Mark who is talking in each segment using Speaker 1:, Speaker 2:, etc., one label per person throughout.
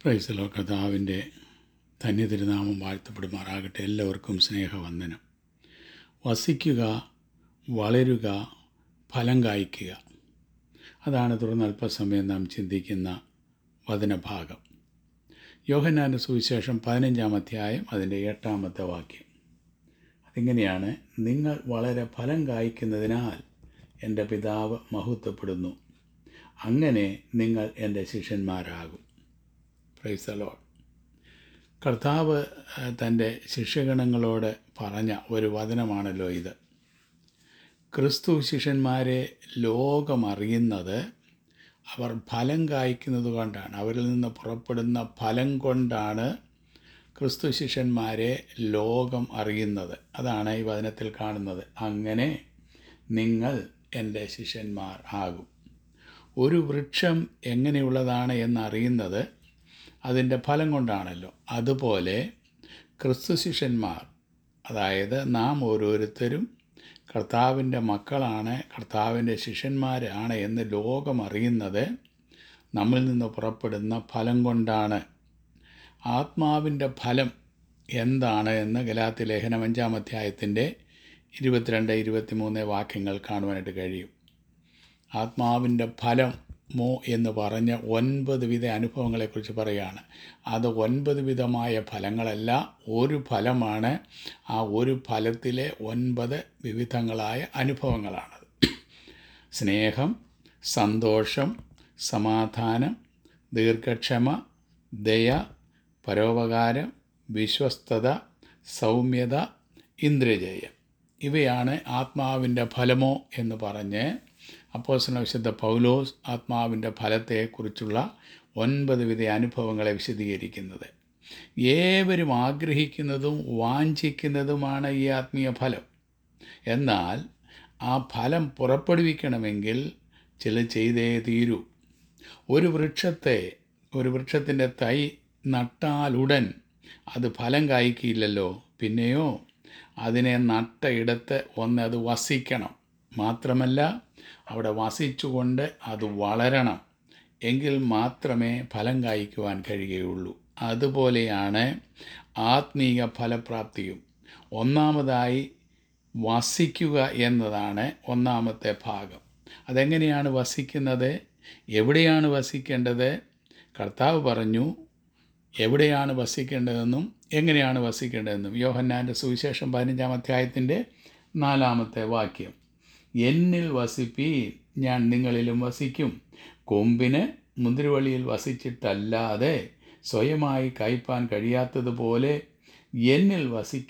Speaker 1: Price കർത്താവിൻ്റെ ധന്യതിരുനാമം വാഴ്ത്തപ്പെടുമാറാകട്ടെ. എല്ലാവർക്കും സ്നേഹവന്ദനം. വസിക്കുക, വളരുക, ഫലം കായ്ക്കുക, അതാണ് തുടർന്ന് അല്പസമയം നാം ചിന്തിക്കുന്ന വചനഭാഗം. യോഹന്നാൻ്റെ സുവിശേഷം 15-ാം അധ്യായം അതിൻ്റെ 8-ാമത്തെ വാക്യം. അതിങ്ങനെയാണ്: നിങ്ങൾ വളരെ ഫലം കായ്ക്കുന്നതിനാൽ എൻ്റെ പിതാവ് മഹത്വപ്പെടുന്നു, അങ്ങനെ നിങ്ങൾ എൻ്റെ ശിഷ്യന്മാരാകും. Price the Lord. കർത്താവ് തൻ്റെ ശിഷ്യഗണങ്ങളോട് പറഞ്ഞ ഒരു വചനമാണല്ലോ ഇത്. ക്രിസ്തു ശിഷ്യന്മാരെ ലോകമറിയുന്നത് അവർ ഫലം കായ്ക്കുന്നത് കൊണ്ടാണ്. അവരിൽ നിന്ന് പുറപ്പെടുന്ന ഫലം കൊണ്ടാണ് ക്രിസ്തു ശിഷ്യന്മാരെ ലോകം അറിയുന്നത്. അതാണ് ഈ വചനത്തിൽ കാണുന്നത്. അങ്ങനെ നിങ്ങൾ എൻ്റെ ശിഷ്യന്മാർ ആകും. ഒരു വൃക്ഷം എങ്ങനെയുള്ളതാണ് എന്നറിയുന്നത് അതിൻ്റെ ഫലം കൊണ്ടാണല്ലോ. അതുപോലെ ക്രിസ്തു ശിഷ്യന്മാർ, അതായത് നാം ഓരോരുത്തരും കർത്താവിൻ്റെ മക്കളാണ്, കർത്താവിൻ്റെ ശിഷ്യന്മാരാണ് എന്ന് ലോകം അറിയുന്നത് നമ്മിൽ നിന്ന് പുറപ്പെടുന്ന ഫലം കൊണ്ടാണ്. ആത്മാവിൻ്റെ ഫലം എന്താണ് എന്ന് ഗലാത്യ ലേഖനം 5-ാം അധ്യായത്തിൻ്റെ 22-23 വാക്യങ്ങൾ കാണുവാനായിട്ട് കഴിയും. ആത്മാവിൻ്റെ ഫലമോ എന്ന് പറഞ്ഞ് 9 വിധ അനുഭവങ്ങളെക്കുറിച്ച് പറയുകയാണ്. അത് 9 വിധമായ ഫലങ്ങളല്ല, ഒരു ഫലമാണ്. ആ ഒരു ഫലത്തിലെ 9 വിവിധങ്ങളായ അനുഭവങ്ങളാണത്. സ്നേഹം, സന്തോഷം, സമാധാനം, ദീർഘക്ഷമ, ദയ, പരോപകാരം, വിശ്വസ്തത, സൗമ്യത, ഇന്ദ്രിയജയം. ഇവയാണ് ആത്മാവിൻ്റെ ഫലമോ എന്ന് പറഞ്ഞ് അപ്പോസ്തലനായ വിശുദ്ധ പൗലോസ് ആത്മാവിൻ്റെ ഫലത്തെക്കുറിച്ചുള്ള 9 വിധ അനുഭവങ്ങളെ വിശദീകരിക്കുന്നത്. ഏവരും ആഗ്രഹിക്കുന്നതും വാഞ്ചിക്കുന്നതുമാണ് ഈ ആത്മീയ ഫലം. എന്നാൽ ആ ഫലം പുറപ്പെടുവിക്കണമെങ്കിൽ ചില ചെയ്തേ തീരൂ. ഒരു വൃക്ഷത്തിൻ്റെ തൈ നട്ടാലുടൻ അത് ഫലം കായ്ക്കില്ലല്ലോ. പിന്നെയോ അതിനെ നട്ട ഇടത്ത് അത് വസിക്കണം. മാത്രമല്ല അവിടെ വസിച്ചുകൊണ്ട് അത് വളരണം. എങ്കിൽ മാത്രമേ ഫലം കായ്ക്കുവാൻ കഴിയുകയുള്ളൂ. അതുപോലെയാണ് ആത്മീയ ഫലപ്രാപ്തിയും. ഒന്നാമതായി വസിക്കുക എന്നതാണ് ഒന്നാമത്തെ ഭാഗം. അതെങ്ങനെയാണ് വസിക്കുന്നത്? എവിടെയാണ് വസിക്കേണ്ടത്? കർത്താവ് പറഞ്ഞു എവിടെയാണ് വസിക്കേണ്ടതെന്നും എങ്ങനെയാണ് വസിക്കേണ്ടതെന്നും. യോഹന്നാൻ്റെ സുവിശേഷം 15-ാം അധ്യായത്തിൻ്റെ 4-ാമത്തെ വാക്യം: എന്നിൽ വസിപ്പീൻ, ഞാൻ നിങ്ങളിലും വസിക്കും. കൊമ്പിന് മുന്തിരിവള്ളിയിൽ വസിച്ചിട്ടല്ലാതെ സ്വയമായി കായ്പാൻ കഴിയാത്തതുപോലെ എന്നിൽ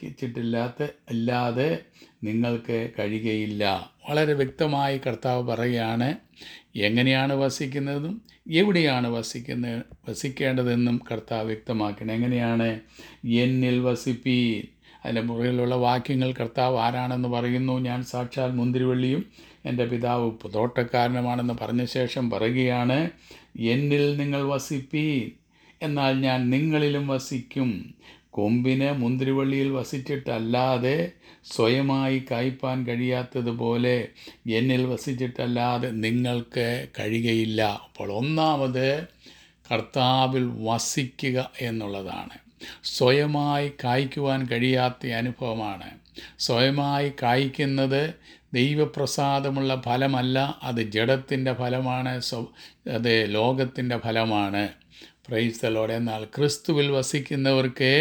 Speaker 1: വസിച്ചിട്ടില്ലാതെ നിങ്ങൾക്ക് കഴിയുകയില്ല. വളരെ വ്യക്തമായി കർത്താവ് പറയുകയാണ് എങ്ങനെയാണ് വസിക്കുന്നതെന്നും എവിടെയാണ് വസിക്കേണ്ടതെന്നും കർത്താവ് വ്യക്തമാക്കണം. എങ്ങനെയാണ്? എന്നിൽ വസിപ്പീൻ. അതിൻ്റെ മുകളിലുള്ള വാക്യങ്ങൾ കർത്താവ് ആരാണെന്ന് പറയുന്നു. ഞാൻ സാക്ഷാൽ മുന്തിരിവള്ളിയും എൻ്റെ പിതാവ് തോട്ടക്കാരനുമാണെന്ന് പറഞ്ഞ ശേഷം പറയുകയാണ് എന്നിൽ നിങ്ങൾ വസിപ്പീൻ, എന്നാൽ ഞാൻ നിങ്ങളിലും വസിക്കും. കൊമ്പിന് മുന്തിരിവള്ളിയിൽ വസിച്ചിട്ടല്ലാതെ സ്വയമായി കായ്പാൻ കഴിയാത്തതുപോലെ എന്നിൽ വസിച്ചിട്ടല്ലാതെ നിങ്ങൾക്ക് കഴിയുകയില്ല. അപ്പോൾ ഒന്നാമത് കർത്താവിൽ വസിക്കുക എന്നുള്ളതാണ്. സ്വയമായി കായ്ക്കുവാൻ കഴിയാത്ത അനുഭവമാണ്. സ്വയമായി കായ്ക്കുന്നത് ദൈവപ്രസാദമുള്ള ഫലമല്ല, അത് ജഡത്തിൻ്റെ ഫലമാണ്, അത് ലോകത്തിൻ്റെ ഫലമാണ്. Praise the Lord. എന്നാൽ ക്രിസ്തുവിൽ വസിക്കുന്നവർക്ക്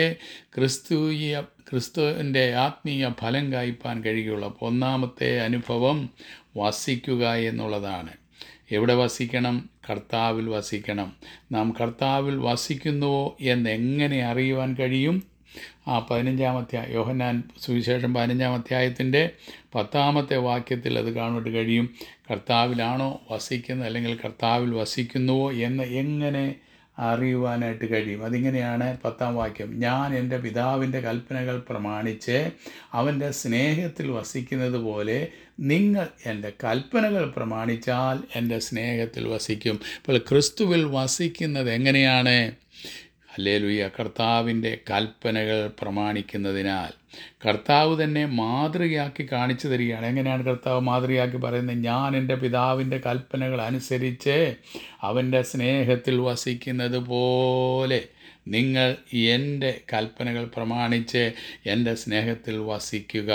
Speaker 1: ക്രിസ്തുവിൻ്റെ ആത്മീയ ഫലം കായ്പാൻ കഴിയുകയുള്ളൂ. അപ്പോൾ ഒന്നാമത്തെ അനുഭവം വസിക്കുക എന്നുള്ളതാണ്. എവിടെ വസിക്കണം? കർത്താവിൽ വസിക്കണം. നാം കർത്താവിൽ വസിക്കുന്നുവോ എന്നെങ്ങനെ അറിയുവാൻ കഴിയും? 15-ാം അധ്യായം യോഹന്നാൻ സുവിശേഷം 15-ാം അധ്യായത്തിൻ്റെ 10-ാമത്തെ വാക്യത്തിൽ അത് കാണുവാൻ കഴിയും. കർത്താവിലാണോ വസിക്കുന്നത് അല്ലെങ്കിൽ കർത്താവിൽ വസിക്കുന്നുവോ എന്ന് എങ്ങനെ അറിയുവാനായിട്ട് കഴിയും? അതിങ്ങനെയാണ് 10-ാം വാക്യം: ഞാൻ എൻ്റെ പിതാവിൻ്റെ കൽപ്പനകൾ പ്രമാണിച്ച് അവൻ്റെ സ്നേഹത്തിൽ വസിക്കുന്നത് പോലെ നിങ്ങൾ എൻ്റെ കൽപ്പനകൾ പ്രമാണിച്ചാൽ എൻ്റെ സ്നേഹത്തിൽ വസിക്കും. അപ്പോൾ ക്രിസ്തുവിൽ വസിക്കുന്നത് എങ്ങനെയാണ്? ഹല്ലേലൂയ. കർത്താവിൻ്റെ കൽപ്പനകൾ പ്രമാണിക്കുന്നതിനാൽ കർത്താവ് തന്നെ മാതൃകയാക്കി കാണിച്ചു തരികയാണ്. എങ്ങനെയാണ് കർത്താവ് മാതൃകയാക്കി പറയുന്നത്? ഞാൻ എൻ്റെ പിതാവിൻ്റെ കൽപ്പനകൾ അനുസരിച്ച് അവൻ്റെ സ്നേഹത്തിൽ വസിക്കുന്നത് പോലെ നിങ്ങൾ എൻ്റെ കൽപ്പനകൾ പ്രമാണിച്ച് എൻ്റെ സ്നേഹത്തിൽ വസിക്കുക.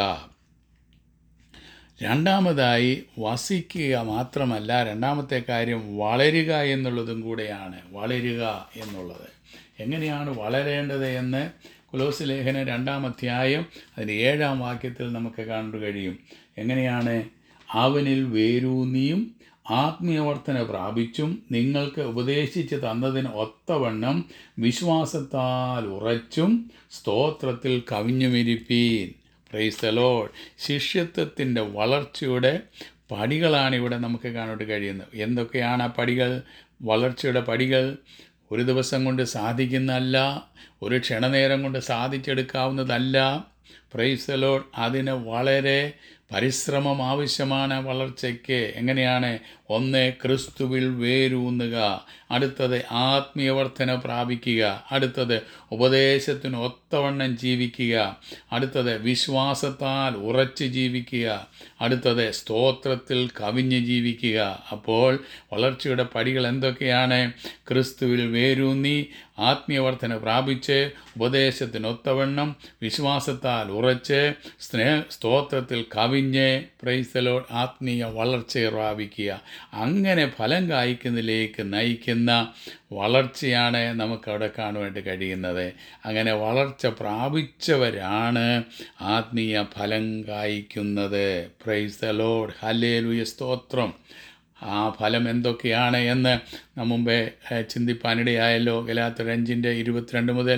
Speaker 1: രണ്ടാമതായി വസിക്കുക മാത്രമല്ല, രണ്ടാമത്തെ കാര്യം വളരുക എന്നുള്ളതും കൂടെയാണ്. വളരുക എന്നുള്ളത് എങ്ങനെയാണ് വളരേണ്ടത് എന്ന് കൊലോസ്യ ലേഖനം 2-ാം അധ്യായം അതിൻ്റെ 7-ാം വാക്യത്തിൽ നമുക്ക് കാണാൻ കഴിയും. എങ്ങനെയാണ്? അവനിൽ വേരൂന്നിയും ആത്മീയവർദ്ധന പ്രാപിച്ചും നിങ്ങൾക്ക് ഉപദേശിച്ച് തന്നതിന് ഒത്തവണ്ണം വിശ്വാസത്താൽ ഉറച്ചും സ്തോത്രത്തിൽ കവിഞ്ഞുമിരിപ്പീൻ. Praise the Lord. ശിഷ്യത്വത്തിൻ്റെ വളർച്ചയുടെ പടികളാണ് ഇവിടെ നമുക്ക് കാണാൻ കഴിയുന്നത്. എന്തൊക്കെയാണ് ആ പടികൾ? വളർച്ചയുടെ പടികൾ ഒരു ദിവസം കൊണ്ട് സാധിക്കുന്നതല്ല, ഒരു ക്ഷണനേരം കൊണ്ട് സാധിച്ചെടുക്കാവുന്നതല്ല. Price the Lord. അതിന് വളരെ പരിശ്രമം ആവശ്യമാണ് വളർച്ചയ്ക്ക്. എങ്ങനെയാണ്? ഒന്ന്, ക്രിസ്തുവിൽ വേരൂന്നുക. അടുത്തത് ആത്മീയവർദ്ധന പ്രാപിക്കുക. അടുത്തത് ഉപദേശത്തിന് ഒത്തവണ്ണം ജീവിക്കുക. അടുത്തത് വിശ്വാസത്താൽ ഉറച്ച് ജീവിക്കുക. അടുത്തത് സ്തോത്രത്തിൽ കവിഞ്ഞ് ജീവിക്കുക. അപ്പോൾ വളർച്ചയുടെ പടികൾ എന്തൊക്കെയാണ്? ക്രിസ്തുവിൽ വേരൂന്നി ആത്മീയവർദ്ധന പ്രാപിച്ച് ഉപദേശത്തിനൊത്തവണ്ണം വിശ്വാസത്താൽ ഉറച്ച് സ്തോത്രത്തിൽ കവിഞ്ഞ് പ്രൈസ് ദി ലോർഡ് ആത്മീയ വളർച്ചയെ പ്രാപിക്കുക. അങ്ങനെ ഫലം കായ്ക്കുന്നതിലേക്ക് നയിക്കുന്ന വളർച്ചയാണ് നമുക്കവിടെ കാണുവാനായിട്ട് കഴിയുന്നത്. അങ്ങനെ വളർച്ച പ്രാപിച്ചവരാണ് ആത്മീയ ഫലം കായ്ക്കുന്നത്. Praise the Lord. ഹല്ലേലൂയ. സ്തോത്രം. ആ ഫലം എന്തൊക്കെയാണ് എന്ന് മുമ്പേ ചിന്തിപ്പാനിടയായല്ലോ. ഗലാത്യർ 5:22 മുതൽ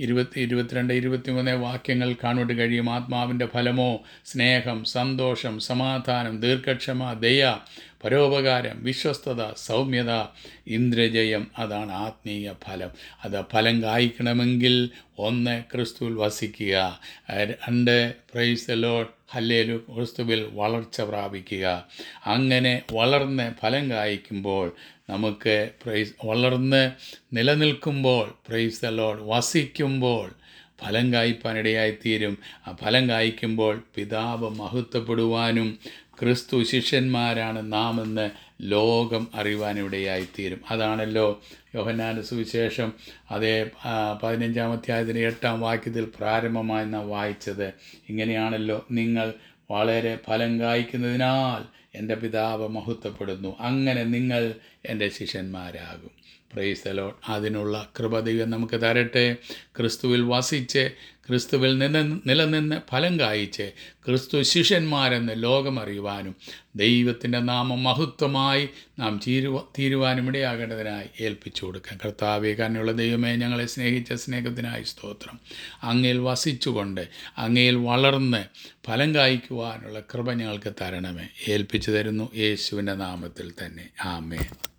Speaker 1: 22-23 വാക്യങ്ങൾ കാണുവാൻ കഴിയും. ആത്മാവിൻ്റെ ഫലമോ സ്നേഹം, സന്തോഷം, സമാധാനം, ദീർഘക്ഷമ, ദയ, പരോപകാരം, വിശ്വസ്തത, സൗമ്യത, ഇന്ദ്രജയം. അതാണ് ആത്മീയ ഫലം. അത് ഫലം കായ്ക്കണമെങ്കിൽ ഒന്ന്, ക്രിസ്തുവിൽ വസിക്കുക. രണ്ട്, പ്രൈസ് ദി ലോർഡ്, ഹല്ലേലൂയ, ക്രിസ്തുവിൽ വളർച്ച പ്രാപിക്കുക. അങ്ങനെ വളർന്ന് ഫലം കായ്ക്കുമ്പോൾ നമുക്ക് വളർന്ന് നിലനിൽക്കുമ്പോൾ പ്രൈസ് ദി ലോർഡ് വസിക്കുമ്പോൾ ഫലം കായ്പാനിടയായിത്തീരും. ആ ഫലം കായ്ക്കുമ്പോൾ പിതാവ് മഹത്വപ്പെടുവാനും ക്രിസ്തു ശിഷ്യന്മാരാണ് നാം എന്ന് ലോകം അറിയുവാനിടയായിത്തീരും. അതാണല്ലോ യോഹന്നാന്റെ സുവിശേഷം അതേ 15-ാം അധ്യായത്തിൻ്റെ 8-ാം വാക്യത്തിൽ പ്രാരംഭമായി നാം വായിച്ചത്. ഇങ്ങനെയാണല്ലോ, നിങ്ങൾ വളരെ ഫലം കായ്ക്കുന്നതിനാൽ എൻ്റെ പിതാവ് മഹത്വപ്പെടുന്നു. അങ്ങനെ നിങ്ങൾ എൻ്റെ ശിഷ്യന്മാരാകും. Price the Lord. അതിനുള്ള കൃപ ദൈവം നമുക്ക് തരട്ടെ. ക്രിസ്തുവിൽ വസിച്ച് ക്രിസ്തുവിൽ നിലനിന്ന് ഫലം കായ്ച്ച് ക്രിസ്തു ശിഷ്യന്മാരെന്ന് ലോകം അറിയുവാനും ദൈവത്തിൻ്റെ നാമം മഹത്വമായി നാം തീരുവാനും ഇടയാകേണ്ടതിനായി ഏൽപ്പിച്ചു കൊടുക്കാം. കർത്താവേ, കരുണയുള്ള ദൈവമേ, ഞങ്ങളെ സ്നേഹിച്ച സ്നേഹത്തിനായി സ്തോത്രം. അങ്ങയിൽ വസിച്ചുകൊണ്ട് അങ്ങയിൽ വളർന്ന് ഫലം കായ്ക്കുവാനുള്ള കൃപ ഞങ്ങൾക്ക് തരണമേ. ഏൽപ്പിച്ചു തരുന്നു യേശുവിൻ്റെ നാമത്തിൽ തന്നെ. ആമേൻ.